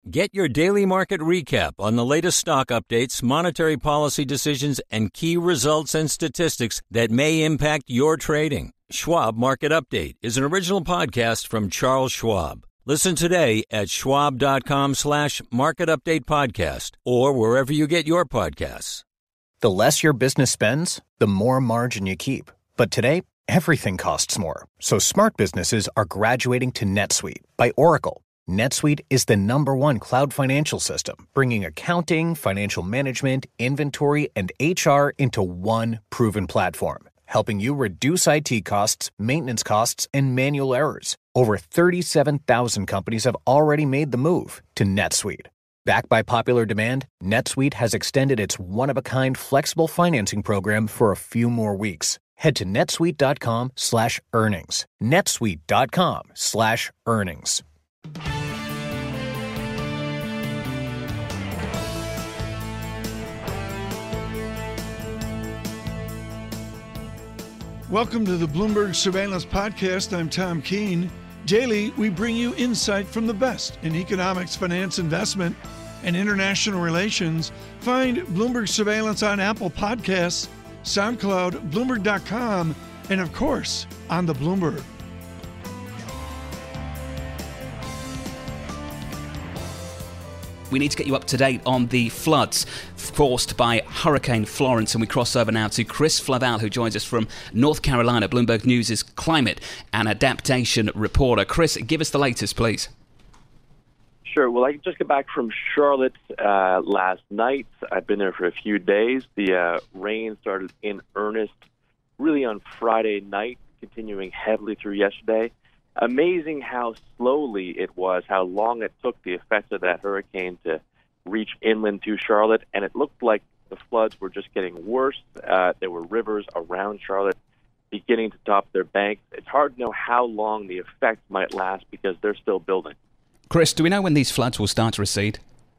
Get your daily market recap on the latest stock updates, monetary policy decisions, and key results and statistics that may impact your trading. Schwab Market Update is an original podcast from Charles Schwab. Listen today at schwab.com/market update podcast or wherever you get your podcasts. The less your business spends, the more margin you keep. But today, everything costs more. So smart businesses are graduating to NetSuite by Oracle. NetSuite is the #1 cloud financial system, bringing accounting, financial management, inventory, and HR into one proven platform, helping you reduce IT costs, maintenance costs, and manual errors. Over 37,000 companies have already made the move to NetSuite. Backed by popular demand, NetSuite has extended its one-of-a-kind flexible financing program for a few more weeks. Head to netsuite.com/earnings. netsuite.com/earnings. Welcome to the Bloomberg Surveillance Podcast. I'm Tom Keene. Daily, we bring you insight from the best in economics, finance, investment, and international relations. Find Bloomberg Surveillance on Apple Podcasts, SoundCloud, Bloomberg.com, and of course, on the Bloomberg. We need to get you up to date on the floods forced by Hurricane Florence, and we cross over now to Chris Flavel, who joins us from North Carolina, Bloomberg News' climate and adaptation reporter. Chris, give us the latest, please. Sure. Well, I just got back from Charlotte last night. I've been there for a few days. The rain started in earnest really on Friday night, continuing heavily through yesterday. Amazing how slowly it was, how long it took the effects of that hurricane to reach inland to Charlotte, and it looked like the floods were just getting worse. There were rivers around Charlotte beginning to top their banks. It's hard to know how long the effects might last because they're still building. Chris, do we know when these floods will start to recede?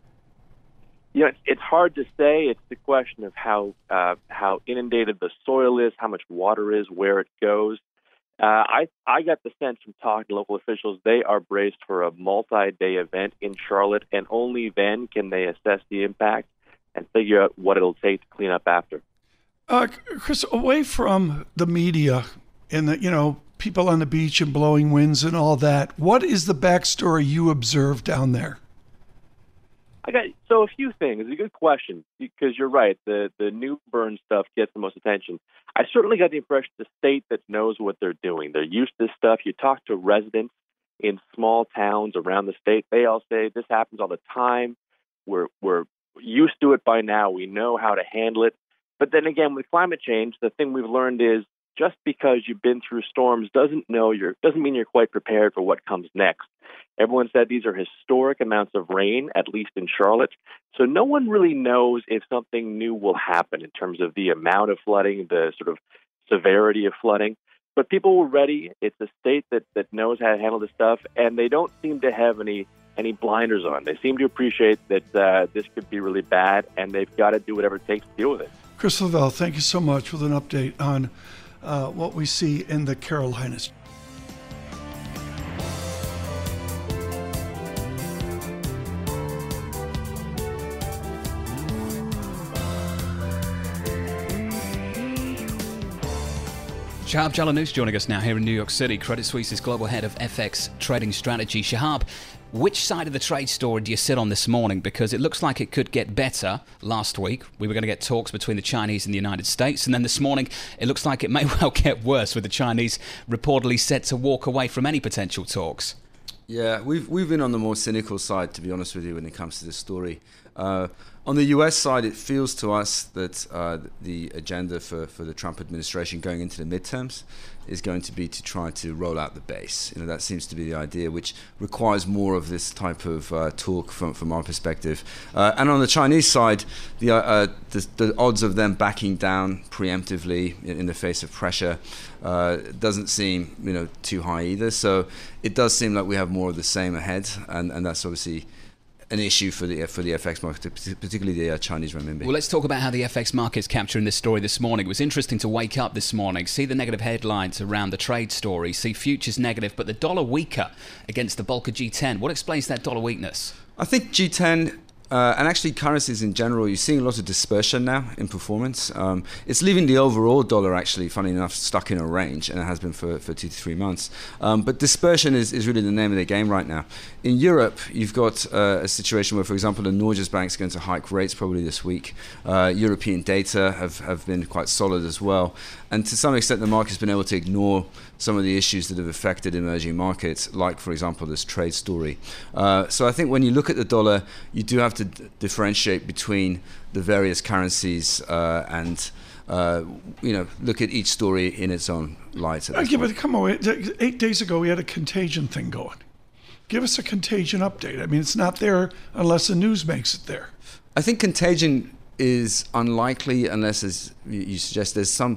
You know, it's hard to say. It's the question of how inundated the soil is, how much water is, where it goes. I got the sense from talking to local officials they are braced for a multi-day event in Charlotte, and only then can they assess the impact and figure out what it'll take to clean up after. Chris, away from the media and the people on the beach and blowing winds and all that, what is the backstory you observed down there? So a few things. It's a good question because you're right. The new burn stuff gets the most attention. I certainly got the impression the state that knows what they're doing. They're used to this stuff. You talk to residents in small towns around the state. They all say this happens all the time. We're used to it by now. We know how to handle it. But then again, with climate change, the thing we've learned is just because you've been through storms doesn't mean you're quite prepared for what comes next. Everyone said these are historic amounts of rain, at least in Charlotte. So no one really knows if something new will happen in terms of the amount of flooding, the sort of severity of flooding. But people were ready. It's a state that knows how to handle this stuff, and they don't seem to have any blinders on. They seem to appreciate that this could be really bad, and they've got to do whatever it takes to deal with it. Chris Lavelle, thank you so much with an update on what we see in the Carolinas. Shahab Jalanous joining us now here in New York City, Credit Suisse's global head of FX trading strategy. Shahab, which side of the trade story do you sit on this morning? Because it looks like it could get better. Last week, we were going to get talks between the Chinese and the United States. And then this morning, it looks like it may well get worse, with the Chinese reportedly set to walk away from any potential talks. Yeah, we've been on the more cynical side, to be honest with you, when it comes to this story. On the US side, it feels to us that the agenda for the Trump administration going into the midterms is going to be to try to roll out the base. That seems to be the idea, which requires more of this type of talk from our perspective. And on the Chinese side, the odds of them backing down preemptively in the face of pressure doesn't seem too high either. So it does seem like we have more of the same ahead, and that's obviously an issue for the FX market, particularly the Chinese renminbi. Well, let's talk about how the FX market's capturing this story this morning. It was interesting to wake up this morning, see the negative headlines around the trade story, see futures negative, but the dollar weaker against the bulk of G10. What explains that dollar weakness? I think G10 and actually currencies in general, you're seeing a lot of dispersion now in performance. It's leaving the overall dollar actually, funny enough, stuck in a range, and it has been for 2 to 3 months. But dispersion is really the name of the game right now. In Europe, you've got a situation where, for example, the Norges Bank is going to hike rates probably this week. European data have been quite solid as well. And to some extent, the market's been able to ignore some of the issues that have affected emerging markets, like, for example, this trade story. So I think when you look at the dollar, you do have to differentiate between the various currencies and look at each story in its own light. But come on, 8 days ago we had a contagion thing going. Give us a contagion update. I mean, it's not there unless the news makes it there. I think contagion is unlikely unless, as you suggest, there's some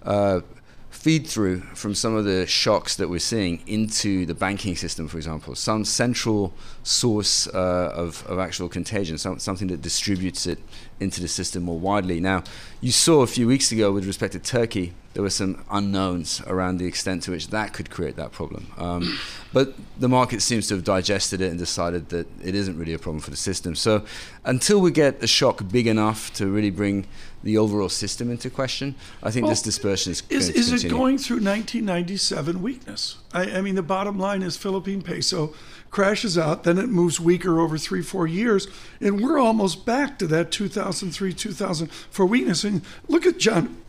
feed through from some of the shocks that we're seeing into the banking system, for example, some central source of actual contagion, something that distributes it into the system more widely. Now, you saw a few weeks ago with respect to Turkey, there were some unknowns around the extent to which that could create that problem. But the market seems to have digested it and decided that it isn't really a problem for the system. So until we get a shock big enough to really bring the overall system into question, I think this dispersion is going to continue. Is it going through 1997 weakness? I mean, the bottom line is Philippine peso crashes out, then it moves weaker over 3-4 years, and we're almost back to that 2003, 2004 weakness. And look at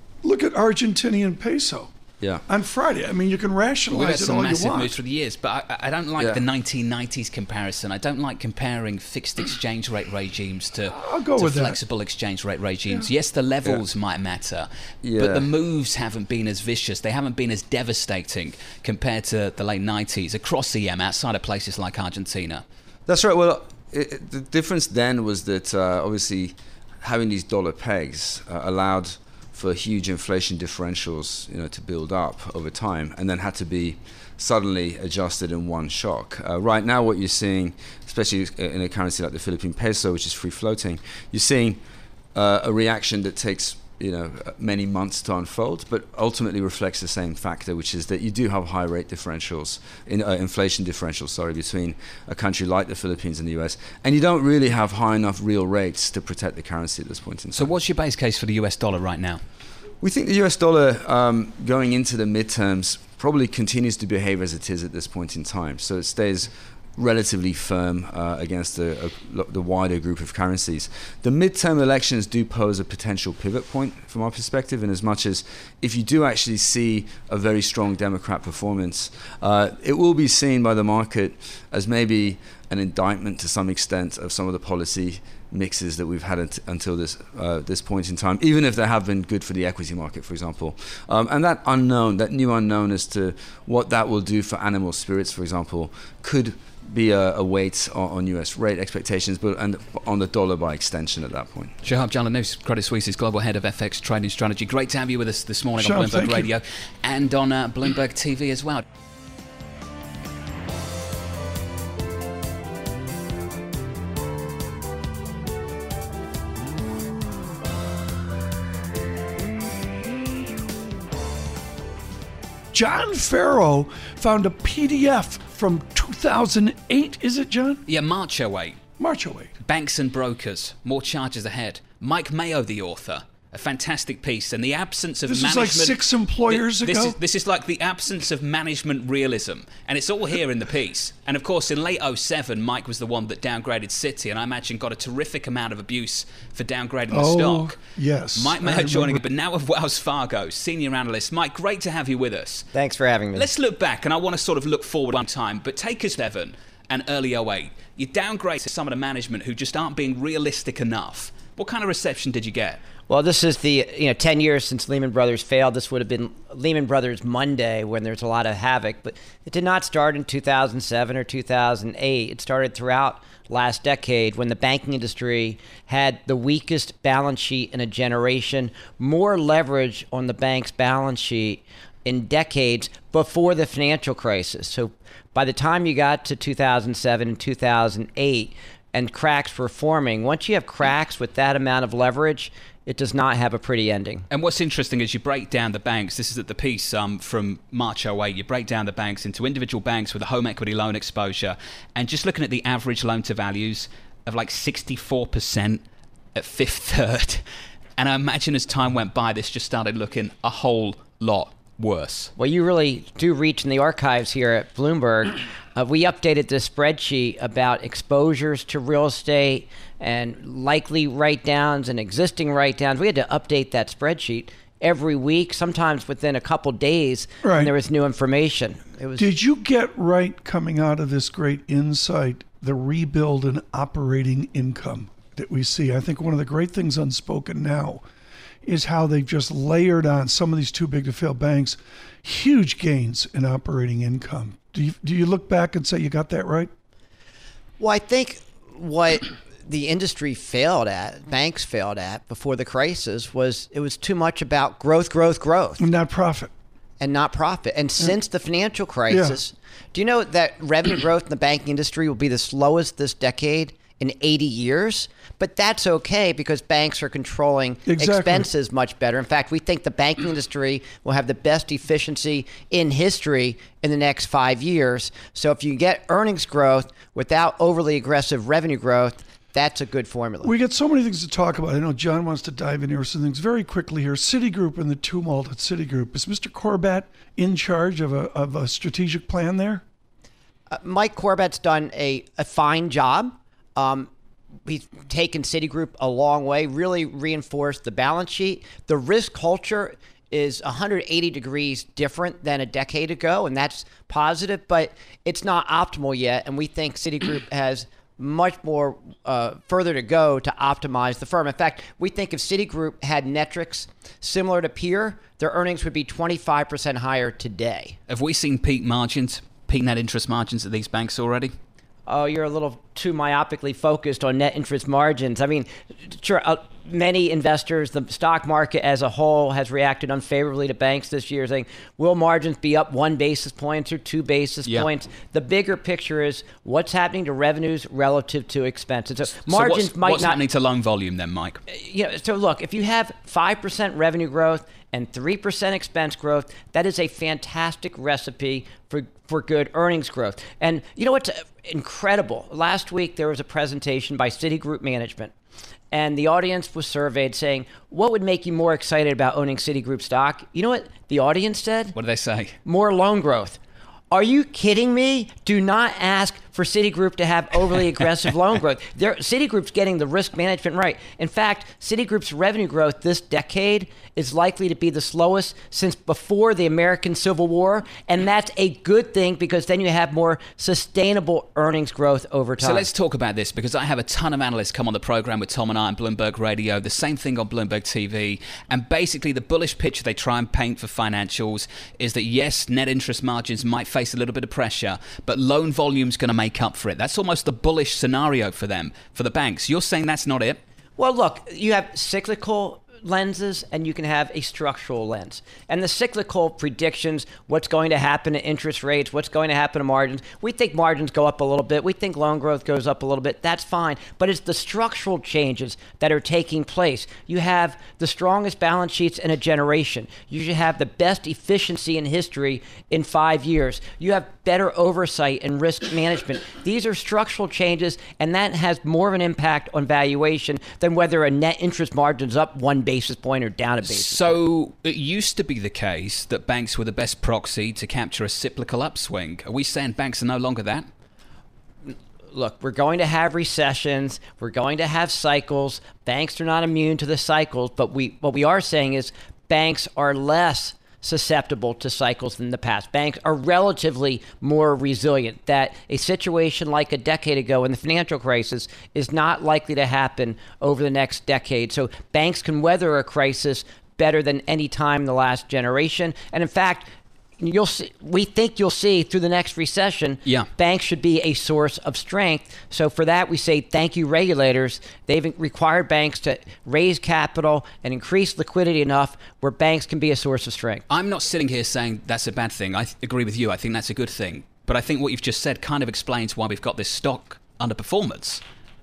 Argentinian peso. Yeah. On Friday. I mean, you can rationalize it all you want. We've had some massive moves through the years, but I don't like the 1990s comparison. I don't like comparing fixed exchange rate regimes to flexible exchange rate regimes. Yes, the levels might matter, but the moves haven't been as vicious. They haven't been as devastating compared to the late 90s across EM, outside of places like Argentina. That's right. Well, the difference then was that obviously having these dollar pegs allowed for huge inflation differentials, to build up over time, and then had to be suddenly adjusted in one shock. Right now, what you're seeing, especially in a currency like the Philippine peso, which is free floating, you're seeing a reaction that takes many months to unfold, but ultimately reflects the same factor, which is that you do have high rate differentials, inflation differentials, between a country like the Philippines and the US, and you don't really have high enough real rates to protect the currency at this point in time. So what's your base case for the US dollar right now? We think the US dollar going into the midterms probably continues to behave as it is at this point in time. So it stays relatively firm against the wider group of currencies. The midterm elections do pose a potential pivot point from our perspective, in as much as if you do actually see a very strong Democrat performance, it will be seen by the market as maybe an indictment to some extent of some of the policy mixes that we've had until this point in time, even if they have been good for the equity market, for example. And that new unknown as to what that will do for animal spirits, for example, could be a weight on US rate expectations, and on the dollar by extension at that point. Shahab Jalanous, Credit Suisse's Global Head of FX Trading Strategy. Great to have you with us this morning on Bloomberg Radio and on Bloomberg TV as well. John Farrow found a PDF from 2008, is it, John? Yeah, March 08. March 08. Banks and brokers, more charges ahead. Mike Mayo, the author. A fantastic piece, and the absence of management... This is like 6 employers ago? This is like the absence of management realism, and it's all here in the piece. And of course, in late 07, Mike was the one that downgraded Citi, and I imagine got a terrific amount of abuse for downgrading the stock. Yes. Mike Mayo joining us, but now of Wells Fargo, senior analyst. Mike, great to have you with us. Thanks for having me. Let's look back, and I want to sort of look forward one time, but take us 7 and early 08. You downgrade to some of the management who just aren't being realistic enough. What kind of reception did you get? Well, this is the 10 years since Lehman Brothers failed. This would have been Lehman Brothers Monday, when there's a lot of havoc. But it did not start in 2007 or 2008. It started throughout last decade, when the banking industry had the weakest balance sheet in a generation, more leverage on the bank's balance sheet in decades before the financial crisis. So by the time you got to 2007 and 2008, and cracks were forming, once you have cracks with that amount of leverage, it does not have a pretty ending. And what's interesting is you break down the banks. This is at the piece from March 08. You break down the banks into individual banks with a home equity loan exposure. And just looking at the average loan to values of like 64% at Fifth Third. And I imagine as time went by, this just started looking a whole lot worse. Well, you really do reach in the archives here at Bloomberg. We updated this spreadsheet about exposures to real estate and likely write-downs and existing write-downs. We had to update that spreadsheet every week, sometimes within a couple days, when there was new information. Did you get right coming out of this great insight, the rebuild in operating income that we see? I think one of the great things unspoken now is how they've just layered on some of these too big to fail banks, huge gains in operating income. Do you look back and say you got that right? Well, I think what the industry failed at, banks failed at before the crisis, was it was too much about growth. And not profit. And since the financial crisis, do you know that revenue growth in the banking industry will be the slowest this decade in 80 years? But that's okay because banks are controlling expenses much better. In fact, we think the banking industry will have the best efficiency in history in the next 5 years. So if you get earnings growth without overly aggressive revenue growth, that's a good formula. We got so many things to talk about. I know John wants to dive in here with some things very quickly here. Citigroup and the tumult at Citigroup. Is Mr. Corbat in charge of a strategic plan there? Mike Corbat's done a fine job. We've taken Citigroup a long way, really reinforced the balance sheet. The risk culture is 180 degrees different than a decade ago, and that's positive, but it's not optimal yet, and we think Citigroup has much more further to go to optimize the firm. In fact, we think if Citigroup had metrics similar to peer, their earnings would be 25% higher today. Have we seen peak net interest margins at these banks already? Oh, you're a little too myopically focused on net interest margins. I mean, sure, many investors, the stock market as a whole has reacted unfavorably to banks this year, saying, will margins be up 1 basis point or 2 basis points? The bigger picture is what's happening to revenues relative to expenses. So margins what's happening to loan volume then, Mike? So look, if you have 5% revenue growth and 3% expense growth, that is a fantastic recipe for good earnings growth. And you know what's incredible? Last week there was a presentation by Citigroup management, and the audience was surveyed saying, what would make you more excited about owning Citigroup stock? You know what the audience said? What did they say? More loan growth. Are you kidding me? Do not ask for Citigroup to have overly aggressive loan growth. Citigroup's getting the risk management right. In fact, Citigroup's revenue growth this decade is likely to be the slowest since before the American Civil War, and that's a good thing because then you have more sustainable earnings growth over time. So let's talk about this because I have a ton of analysts come on the program with Tom and I on Bloomberg Radio, the same thing on Bloomberg TV, and basically the bullish picture they try and paint for financials is that yes, net interest margins might face a little bit of pressure, but loan volume's going to make up for it. That's almost the bullish scenario for them, for the banks. You're saying that's not it? Well, look, you have cyclical lenses and you can have a structural lens. And the cyclical predictions, what's going to happen to interest rates, what's going to happen to margins. We think margins go up a little bit. We think loan growth goes up a little bit. That's fine. But it's the structural changes that are taking place. You have the strongest balance sheets in a generation. You should have the best efficiency in history in 5 years. You have better oversight and risk management. These are structural changes, and that has more of an impact on valuation than whether a net interest margin's up 1 basis point or down a basis point. So it used to be the case that banks were the best proxy to capture a cyclical upswing. Are we saying banks are no longer that? Look, we're going to have recessions. We're going to have cycles. Banks are not immune to the cycles, but what we are saying is banks are less susceptible to cycles than the past. Banks are relatively more resilient. That a situation like a decade ago in the financial crisis is not likely to happen over the next decade. So banks can weather a crisis better than any time in the last generation. And in fact, we think you'll see through the next recession, banks should be a source of strength. So for that, we say thank you, regulators. They've required banks to raise capital and increase liquidity enough where banks can be a source of strength. I'm not sitting here saying that's a bad thing. I agree with you. I think that's a good thing. But I think what you've just said kind of explains why we've got this stock underperformance.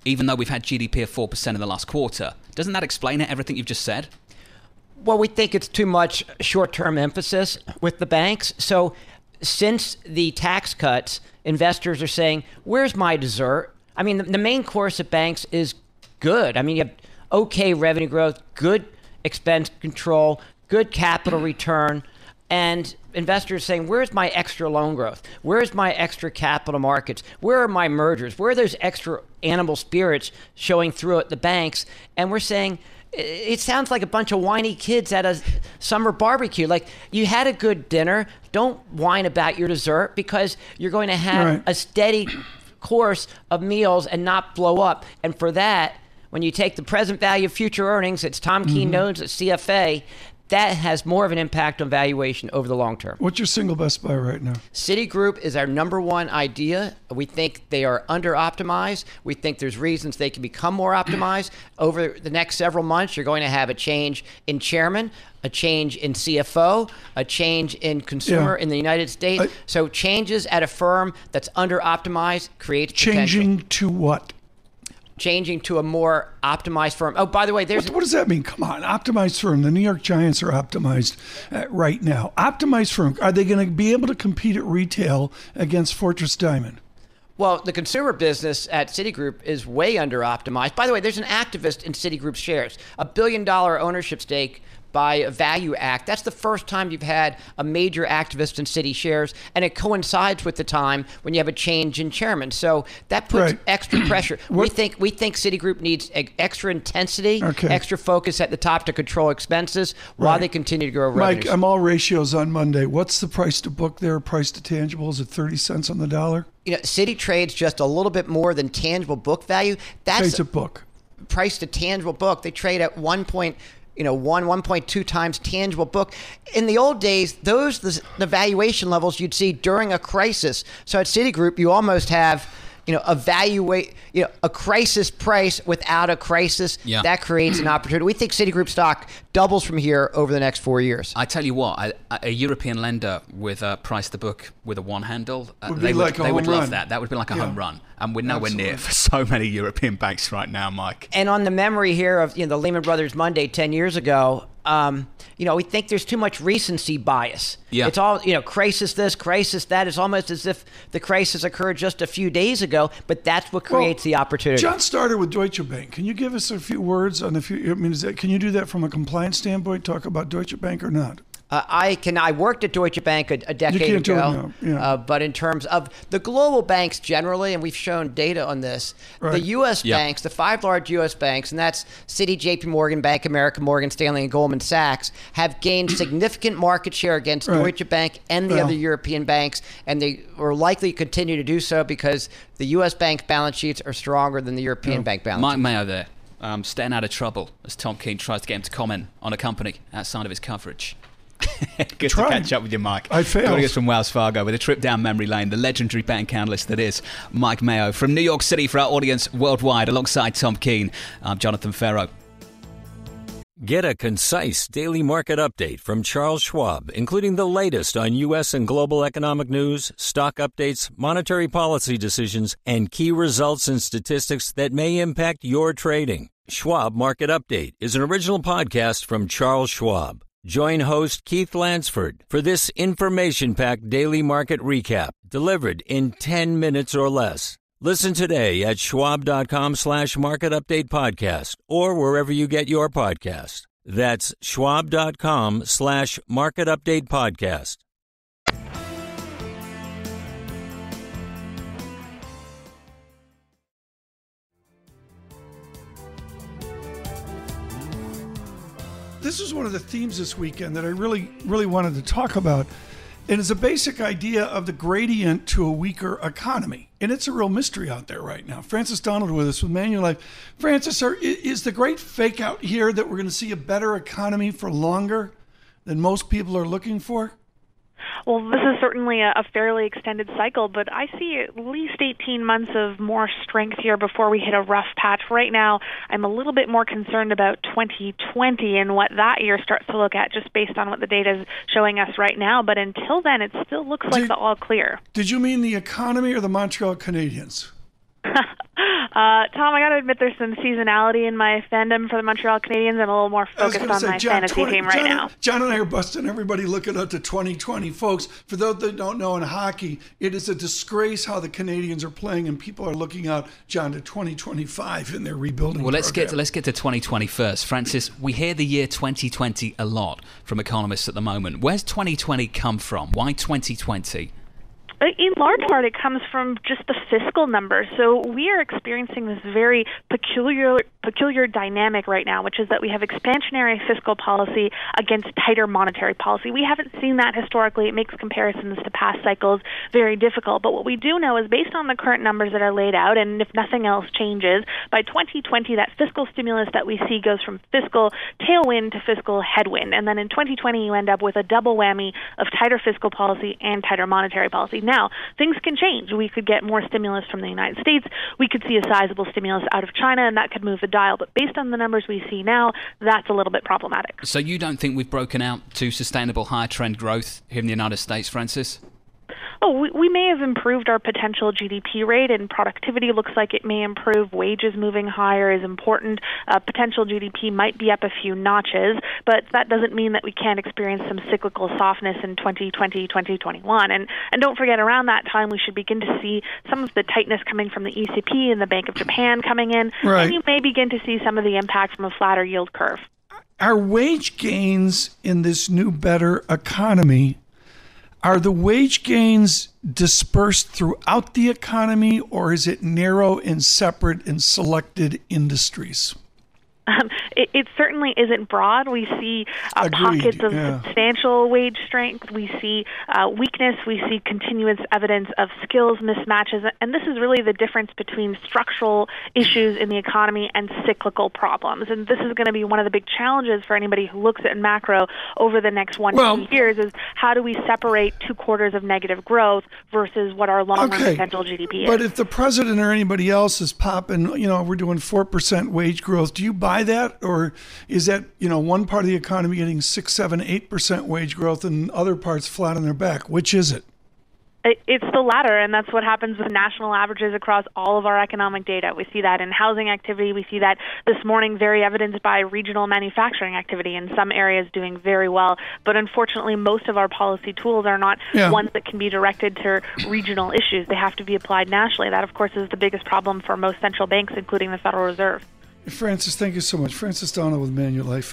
even though we've had GDP of 4% in the last quarter. Doesn't that explain it, everything you've just said? Well, we think it's too much short-term emphasis with the banks. So since the tax cuts, investors are saying, where's my dessert? I mean, the main course of banks is good. I mean, you have okay revenue growth, good expense control, good capital return, and investors saying, where's my extra loan growth? Where's my extra capital markets? Where are my mergers? Where are those extra animal spirits showing through at the banks? And we're saying, it sounds like a bunch of whiny kids at a summer barbecue. Like, you had a good dinner. Don't whine about your dessert, because you're going to have a steady course of meals and not blow up. And for that, when you take the present value of future earnings, it's Tom Keene knows at CFA, that has more of an impact on valuation over the long term. What's your single best buy right now? Citigroup is our number one idea. We think they are under-optimized. We think there's reasons they can become more optimized. Over the next several months, you're going to have a change in chairman, a change in CFO, a change in consumer in the United States. So changes at a firm that's under-optimized creates potential. Changing to what? Changing to a more optimized firm. Oh, by the way, what does that mean? Come on, optimized firm. The New York Giants are optimized right now. Optimized firm. Are they going to be able to compete at retail against Fortress Diamond? Well, the consumer business at Citigroup is way under optimized. By the way, there's an activist in Citigroup shares, $1 billion ownership stake by a Value Act. That's the first time you've had a major activist in Citi shares, and it coincides with the time when you have a change in chairman. So that puts extra pressure. We think Citigroup needs extra intensity, extra focus at the top to control expenses while they continue to grow revenues. Mike, I'm all ratios on Monday. What's the price to book there? Price to tangible? Is it 30 cents on the dollar? You know, Citi trades just a little bit more than tangible book value. That's price to book. Price to tangible book. They trade at 1.2 times tangible book. In the old days, the valuation levels you'd see during a crisis. So at Citigroup, you almost have, a crisis price without a crisis. Yeah. That creates an opportunity. We think Citigroup stock doubles from here over the next 4 years. I tell you what, a European lender with a price to book with a one handle, they would love that. That would be like a home run. And we're nowhere near for so many European banks right now, Mike. And on the memory here of the Lehman Brothers Monday 10 years ago, we think there's too much recency bias. Yeah. It's all, crisis this, crisis that. It's almost as if the crisis occurred just a few days ago, but that's what creates the opportunity. John started with Deutsche Bank. Can you give us a few words on can you do that from a compliance standpoint, talk about Deutsche Bank or not? I worked at Deutsche Bank a decade ago, but in terms of the global banks generally, and we've shown data on this, the U.S. banks, the 5 large U.S. banks, and that's Citi, J.P. Morgan, Bank of America, Morgan Stanley, and Goldman Sachs, have gained significant market share against Deutsche Bank and the other European banks, and they are likely to continue to do so because the U.S. bank balance sheets are stronger than the European bank balance sheets. Mike Mayo there, staying out of trouble as Tom Keene tries to get him to comment on a company outside of his coverage. Good to catch up with you, Mike. I failed. Joining us from Wells Fargo with a trip down memory lane, the legendary bank analyst that is Mike Mayo from New York City for our audience worldwide, alongside Tom Keene. I'm Jonathan Ferro. Get a concise daily market update from Charles Schwab, including the latest on U.S. and global economic news, stock updates, monetary policy decisions, and key results and statistics that may impact your trading. Schwab Market Update is an original podcast from Charles Schwab. Join host Keith Lansford for this information-packed daily market recap delivered in 10 minutes or less. Listen today at schwab.com/market update podcast or wherever you get your podcast. That's schwab.com/market update podcast. This is one of the themes this weekend that I really, really wanted to talk about. And it's a basic idea of the gradient to a weaker economy. And it's a real mystery out there right now. Francis Donald with us with Manulife. Francis, is the great fake out here that we're going to see a better economy for longer than most people are looking for? Well, this is certainly a fairly extended cycle, but I see at least 18 months of more strength here before we hit a rough patch. Right now, I'm a little bit more concerned about 2020 and what that year starts to look at just based on what the data is showing us right now. But until then, it still looks like the all clear. Did you mean the economy or the Montreal Canadiens? Tom, I got to admit there's some seasonality in my fandom for the Montreal Canadiens. I'm a little more focused on my fantasy team right now. John and I are busting everybody looking out to 2020. Folks, for those that don't know, in hockey, it is a disgrace how the Canadians are playing, and people are looking out, John, to 2025 in their rebuilding Well, let's program. get to 2020 first. Francis, we hear the year 2020 a lot from economists at the moment. Where's 2020 come from? Why 2020? In large part, it comes from just the fiscal numbers. So we are experiencing this very peculiar dynamic right now, which is that we have expansionary fiscal policy against tighter monetary policy. We haven't seen that historically. It makes comparisons to past cycles very difficult. But what we do know is based on the current numbers that are laid out, and if nothing else changes, by 2020, that fiscal stimulus that we see goes from fiscal tailwind to fiscal headwind. And then in 2020, you end up with a double whammy of tighter fiscal policy and tighter monetary policy. Now, things can change. We could get more stimulus from the United States. We could see a sizable stimulus out of China, and that could move the dial. But based on the numbers we see now, that's a little bit problematic. So you don't think we've broken out to sustainable higher trend growth here in the United States, Francis? Oh, we may have improved our potential GDP rate, and productivity looks like it may improve. Wages moving higher is important. Potential GDP might be up a few notches, but that doesn't mean that we can't experience some cyclical softness in 2020, 2021. And don't forget, around that time, we should begin to see some of the tightness coming from the ECB and the Bank of Japan coming in, Right. and you may begin to see some of the impact from a flatter yield curve. Are wage gains in this new, better economy, are the wage gains dispersed throughout the economy, or is it narrow and separate in selected industries? It certainly isn't broad. We see pockets of substantial wage strength. We see weakness. We see continuous evidence of skills mismatches. And this is really the difference between structural issues in the economy and cyclical problems. And this is going to be one of the big challenges for anybody who looks at macro over the next 1 to 2 years is how do we separate 2 quarters of negative growth versus what our long-term potential GDP is. But if the president or anybody else is popping, we're doing 4% wage growth, do you buy that? Or is that, one part of the economy getting 6, 7, 8% wage growth and other parts flat on their back? Which is it? It's the latter, and that's what happens with national averages across all of our economic data. We see that in housing activity. We see that this morning very evidenced by regional manufacturing activity in some areas doing very well. But unfortunately, most of our policy tools are not ones that can be directed to regional issues. They have to be applied nationally. That, of course, is the biggest problem for most central banks, including the Federal Reserve. Francis, thank you so much. Francis Donald with Manulife.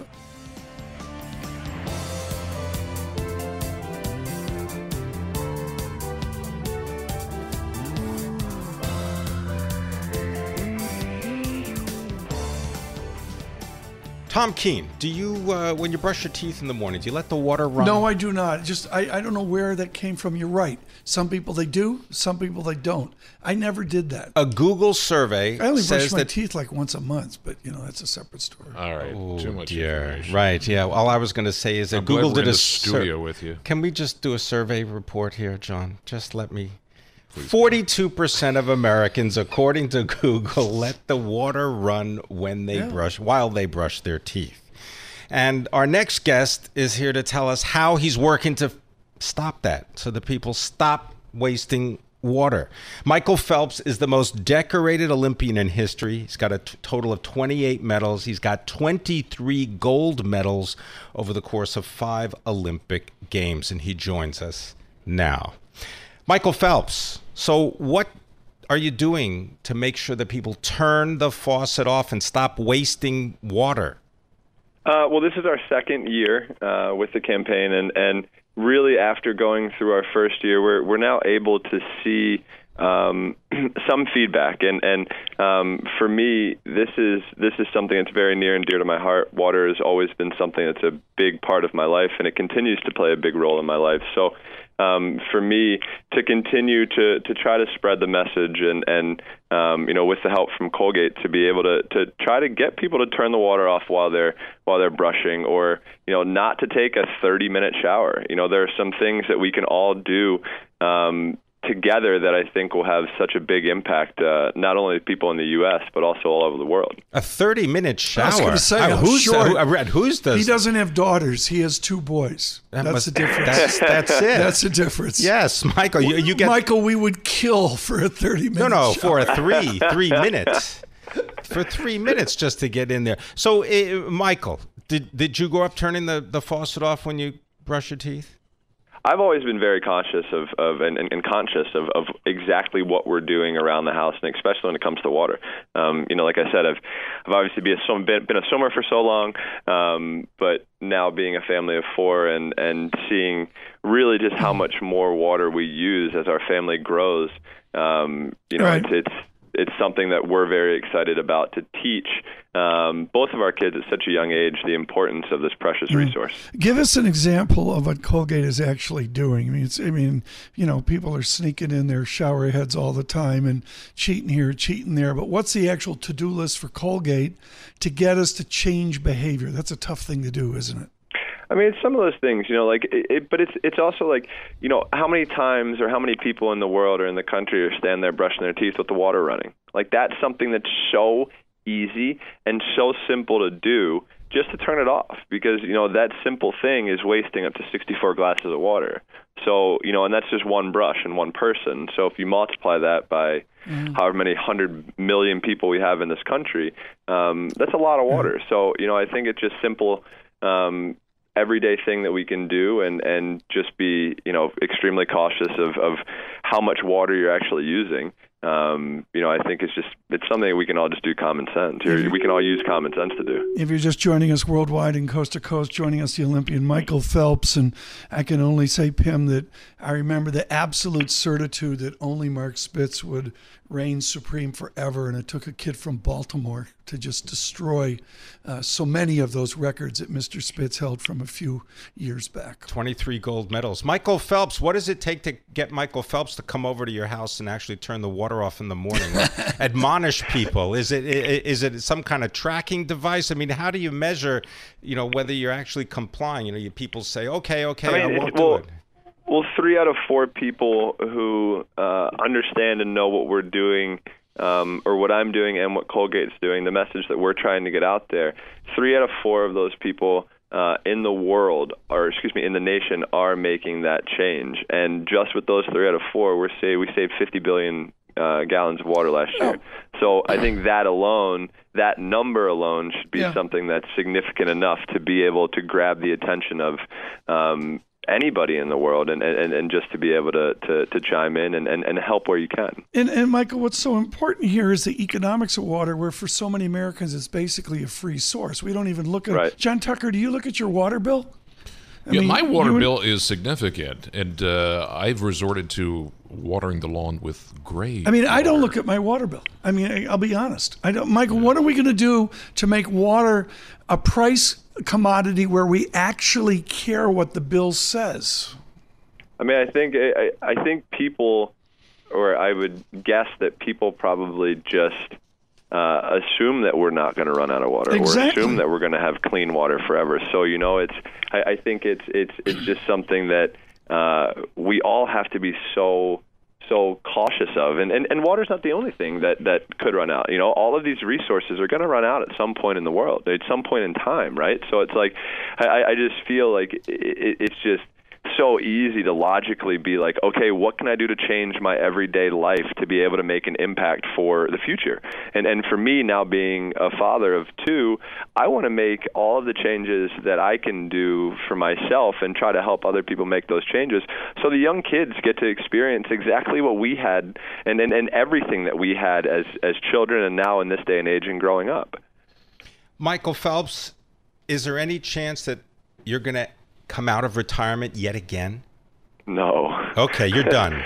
Tom Keene, do you, when you brush your teeth in the morning, do you let the water run? No, I do not. I don't know where that came from. You're right. Some people they do, some people they don't. I never did that. A Google survey I only says brush my that teeth like once a month, but that's a separate story. All right, too much information. Right, yeah. All I was going to say is that I'm Google glad we're did in a the studio with you. Can we just do a survey report here, John? Just let me. 42% of Americans, according to Google, let the water run when they while they brush their teeth. And our next guest is here to tell us how he's working to stop that, so that people stop wasting water. Michael Phelps is the most decorated Olympian in history. He's got a total of 28 medals. He's got 23 gold medals over the course of 5 Olympic Games, and he joins us now. Michael Phelps, so what are you doing to make sure that people turn the faucet off and stop wasting water? Well, this is our second year with the campaign, and really after going through our first year, we're now able to see some feedback, and for me, this is something that's very near and dear to my heart. Water has always been something that's a big part of my life, and it continues to play a big role in my life. So for me to continue to try to spread the message and with the help from Colgate to be able to try to get people to turn the water off while they're brushing, or not to take a 30-minute shower. There are some things that we can all do together that I think will have such a big impact, not only people in the U.S., but also all over the world. A 30-minute shower. I was going to say, who's does? He doesn't have daughters. He has 2 boys. That's the difference. That's it. That's the difference. Yes, Michael, you get... Michael, we would kill for a 30-minute No, shower. for a 3 minutes. For 3 minutes just to get in there. So, Michael, did you grow up turning the faucet off when you brush your teeth? I've always been very conscious and conscious of exactly what we're doing around the house, and especially when it comes to water. Like I said, I've obviously been a swimmer for so long, but now being a family of 4 and seeing really just how much more water we use as our family grows, right. It's something that we're very excited about to teach both of our kids at such a young age the importance of this precious resource. Give us an example of what Colgate is actually doing. People are sneaking in their shower heads all the time and cheating here, cheating there. But what's the actual to-do list for Colgate to get us to change behavior? That's a tough thing to do, isn't it? I mean, it's some of those things, but it's also like, how many times or how many people in the world or in the country are standing there brushing their teeth with the water running? Like, that's something that's so easy and so simple to do, just to turn it off, because, that simple thing is wasting up to 64 glasses of water. So, and that's just one brush and one person. So if you multiply that by however many 100 million people we have in this country, that's a lot of water. So, I think it's just simple, everyday thing that we can do and just be, extremely cautious of how much water you're actually using. I think it's something we can all just do common sense. We can all use common sense to do. If you're just joining us worldwide and coast to coast, joining us, the Olympian Michael Phelps, and I can only say, Pim, that I remember the absolute certitude that only Mark Spitz would reign supreme forever, and it took a kid from Baltimore to just destroy so many of those records that Mr. Spitz held from a few years back. 23 gold medals. Michael Phelps, what does it take to get Michael Phelps to come over to your house and actually turn the water off in the morning? Admonish people. Is it some kind of tracking device? I mean, how do you measure, whether you're actually complying? People say, okay, I won't do it. Well, 3 out of 4 people who understand and know what we're doing, or what I'm doing and what Colgate's doing, the message that we're trying to get out there, 3 out of 4 of those people in the world, in the nation, are making that change. And just with those 3 out of 4, we saved 50 billion gallons of water last year. So I think that number alone should be something that's significant enough to be able to grab the attention of anybody in the world, and just to be able to chime in and help where you can. And Michael, what's so important here is the economics of water, where for so many Americans it's basically a free source. We don't even look at it. John Tucker, do you look at your water bill? I mean, my water bill is significant, and I've resorted to watering the lawn with gray. I don't look at my water bill. I'll be honest. I don't. Michael, what are we going to do to make water a price commodity where we actually care what the bill says? I think people, or I would guess that people probably just assume that we're not going to run out of water, or assume that we're going to have clean water forever. So I think it's just something that we all have to be so cautious of, and water's not the only thing that could run out. All of these resources are going to run out at some point in the world, at some point in time, right? So it's like I just feel like it's just so easy to logically be like, okay, what can I do to change my everyday life to be able to make an impact for the future? And for me, now being a father of 2, I want to make all of the changes that I can do for myself and try to help other people make those changes, so the young kids get to experience exactly what we had and everything that we had as children, and now in this day and age and growing up. Michael Phelps, is there any chance that you're going to come out of retirement yet again? No. Okay, you're done.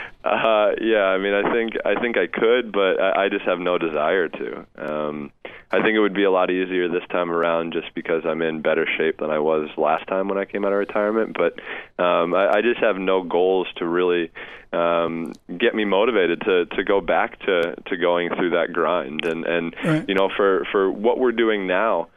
I think I could, but I just have no desire to. I think it would be a lot easier this time around, just because I'm in better shape than I was last time when I came out of retirement. But I just have no goals to really get me motivated to go back to going through that grind. And right. For what we're doing now,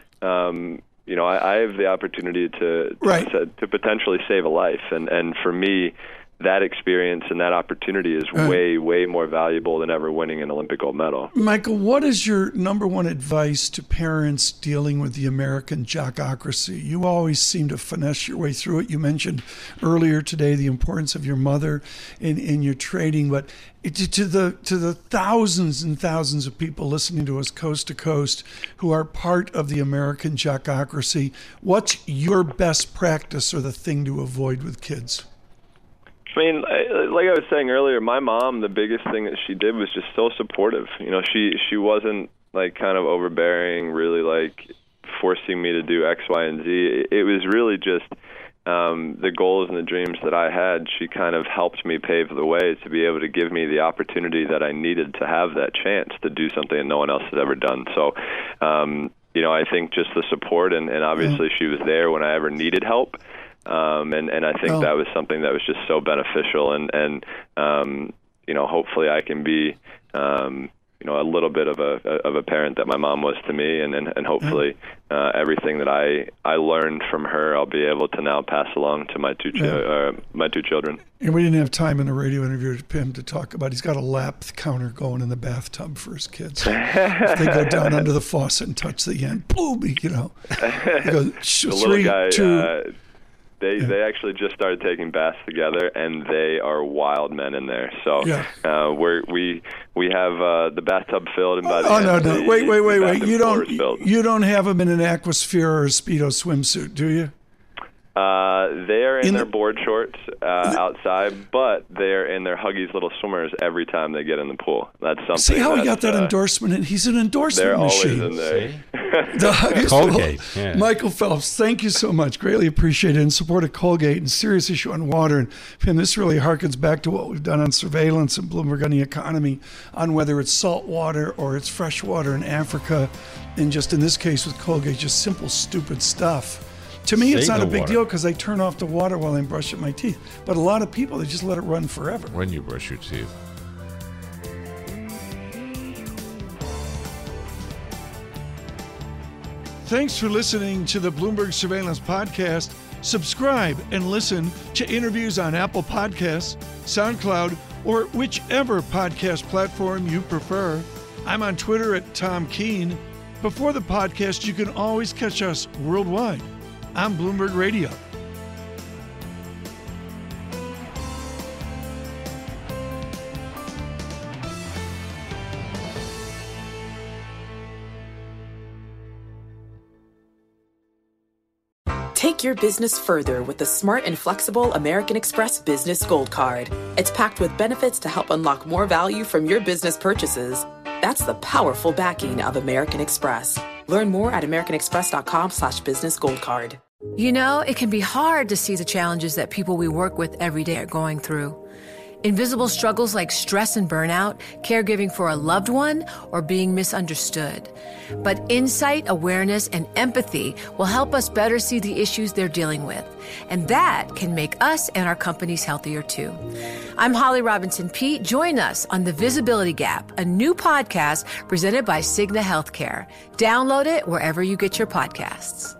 I have the opportunity to potentially save a life, and for me, that experience and that opportunity is way more valuable than ever winning an Olympic gold medal. Michael, what is your number one advice to parents dealing with the American jockocracy? You always seem to finesse your way through it. You mentioned earlier today the importance of your mother in your trading, but to the thousands and thousands of people listening to us coast to coast who are part of the American jockocracy, what's your best practice or the thing to avoid with kids? I mean, like I was saying earlier, my mom, the biggest thing that she did was just so supportive. You know, she wasn't like kind of overbearing, really like forcing me to do X, Y, and Z. It was really just the goals and the dreams that I had. She kind of helped me pave the way to be able to give me the opportunity that I needed to have that chance to do something that no one else had ever done. So, you know, I think just the support and obviously she was there when I ever needed help. And I think that was something that was just so beneficial, and you know, hopefully I can be you know, a little bit of a parent that my mom was to me, and hopefully everything that I learned from her, I'll be able to now pass along to my two children. And we didn't have time in a radio interview with him to talk about. He's got a lap counter going in the bathtub for his kids. If they go down under the faucet and touch the end, boom, you know. He goes, the little guy. 2. They actually just started taking baths together, and they are wild men in there. So we have the bathtub filled, and by the end, wait! You don't have them in an Aquasphere or a Speedo swimsuit, do you? They are in their board shorts outside, but they're in their Huggies little swimmers every time they get in the pool. That's something. See how he got that endorsement? And he's an endorsement machine. They're always in there. The Huggies Colgate. Yeah. Michael Phelps, thank you so much. Greatly appreciated. In support of Colgate and Serious Issue on Water. And Pim, this really harkens back to what we've done on surveillance and Bloomberg on the economy, on whether it's salt water or it's fresh water in Africa, and just in this case with Colgate, just simple, stupid stuff. To me, it's not a big deal because I turn off the water while I'm brushing my teeth. But a lot of people, they just let it run forever. When you brush your teeth. Thanks for listening to the Bloomberg Surveillance Podcast. Subscribe and listen to interviews on Apple Podcasts, SoundCloud, or whichever podcast platform you prefer. I'm on Twitter at Tom Keene. Before the podcast, you can always catch us worldwide on Bloomberg Radio. Take your business further with the smart and flexible American Express Business Gold Card. It's packed with benefits to help unlock more value from your business purchases. That's the powerful backing of American Express. Learn more at americanexpress.com/businessgoldcard. You know, it can be hard to see the challenges that people we work with every day are going through. Invisible struggles like stress and burnout, caregiving for a loved one, or being misunderstood. But insight, awareness, and empathy will help us better see the issues they're dealing with. And that can make us and our companies healthier too. I'm Holly Robinson Peete. Join us on The Visibility Gap, a new podcast presented by Cigna Healthcare. Download it wherever you get your podcasts.